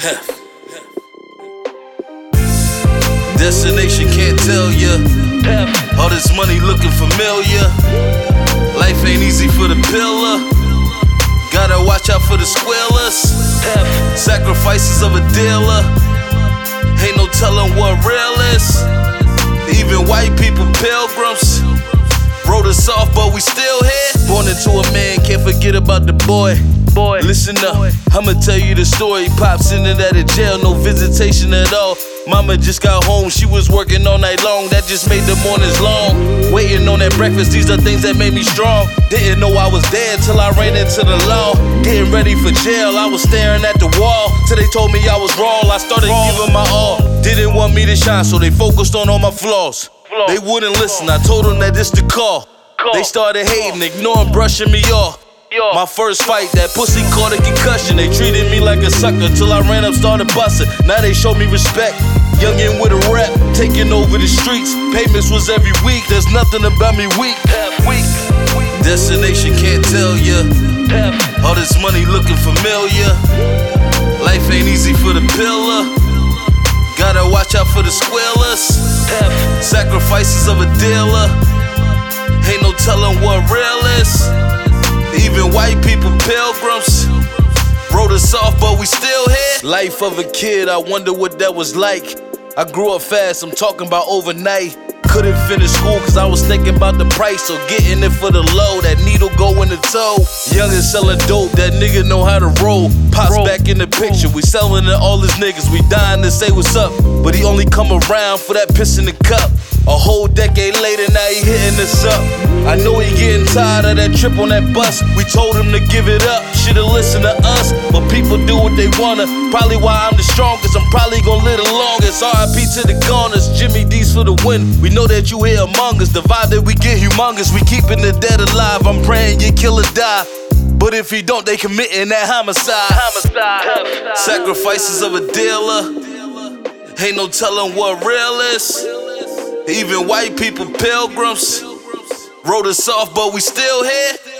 Destination can't tell ya. All this money looking familiar. Life ain't easy for the pillar. Gotta watch out for the squealers. Sacrifices of a dealer. Ain't no telling what real is. Even white people pilgrims. Wrote us off, but we still here. Born into a man, can't forget about the boy. Listen up, I'ma tell you the story. Pops in and out of jail, no visitation at all. Mama just got home, she was working all night long. That just made the mornings long. Waiting on that breakfast, these are things that made me strong. Didn't know I was dead till I ran into the law. Getting ready for jail, I was staring at the wall. Till they told me I was wrong, I started giving my all. Didn't want me to shine, so they focused on all my flaws. They wouldn't listen, I told them that this the call. They started hating, ignoring, brushing me off. My first fight, that pussy caught a concussion. They treated me like a sucker till I ran up, started busting. Now they show me respect. Youngin' with a rep, taking over the streets. Payments was every week, there's nothing about me weak. Destination can't tell ya. All this money looking familiar. Life ain't easy for the pillar. Gotta watch out for the squealers. Sacrifices of a dealer. Ain't no telling what real is. Even white people pilgrims. Wrote us off, but we still here. Life of a kid, I wonder what that was like. I grew up fast, I'm talking about overnight. Couldn't finish school cause I was thinking about the price. So getting it for the low, that needle go in the toe. Young and selling dope, that nigga know how to roll. Pops back in the picture, we selling to all his niggas. We dying to say what's up, but he only come around for that piss in the cup. A whole decade later, now he hitting us up. I know he getting tired of that trip on that bus. We told him to give it up, should've listened to us. But people do what they wanna, probably why I'm the strongest. I'm probably gon' live the longest. R.I.P. to the goners, Jimmy D's for the win. We know that you here among us, the vibe that we get humongous. We keeping the dead alive, I'm praying your killer die. But if he don't, they committing that homicide. Sacrifices of a dealer. Ain't no telling what real is. Even white people pilgrims. Wrote us off, but we still here.